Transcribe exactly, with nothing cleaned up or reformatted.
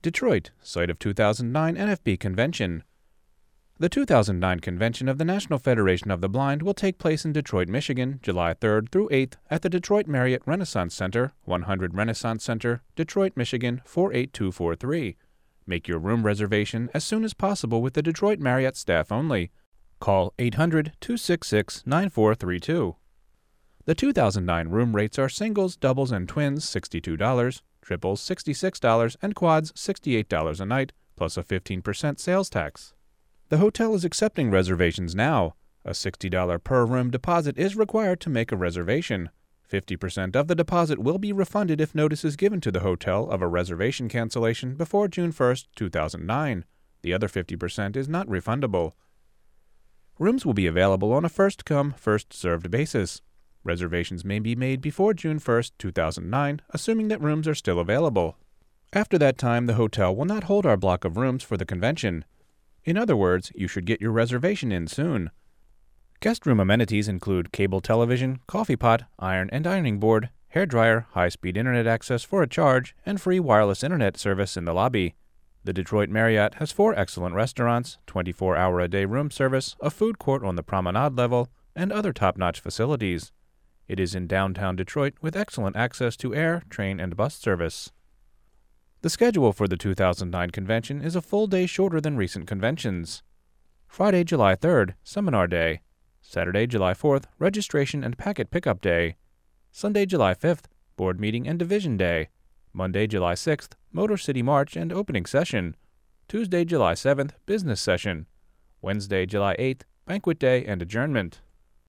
Detroit, site of two thousand nine N F B Convention. The two thousand nine Convention of the National Federation of the Blind will take place in Detroit, Michigan, July third through eighth at the Detroit Marriott Renaissance Center, one hundred Renaissance Center, Detroit, Michigan, four eight two four three. Make your room reservation as soon as possible with the Detroit Marriott staff only. Call eight hundred, two six six, nine four three two. The two thousand nine room rates are singles, doubles, and twins sixty-two dollars, triples sixty-six dollars, and quads sixty-eight dollars a night, plus a fifteen percent sales tax. The hotel is accepting reservations now. A sixty dollars per room deposit is required to make a reservation. fifty percent of the deposit will be refunded if notice is given to the hotel of a reservation cancellation before June first, two thousand nine. The other fifty percent is not refundable. Rooms will be available on a first-come, first-served basis. Reservations may be made before June first, two thousand nine, assuming that rooms are still available. After that time, the hotel will not hold our block of rooms for the convention. In other words, you should get your reservation in soon. Guest room amenities include cable television, coffee pot, iron and ironing board, hairdryer, high-speed internet access for a charge, and free wireless internet service in the lobby. The Detroit Marriott has four excellent restaurants, twenty-four hour a day room service, a food court on the promenade level, and other top-notch facilities. It is in downtown Detroit with excellent access to air, train, and bus service. The schedule for the two thousand nine convention is a full day shorter than recent conventions. Friday, July third, Seminar Day. Saturday, July fourth, Registration and Packet Pickup Day. Sunday, July fifth, Board Meeting and Division Day. Monday, July sixth, Motor City March and Opening Session. Tuesday, July seventh, Business Session. Wednesday, July eighth, Banquet Day and Adjournment.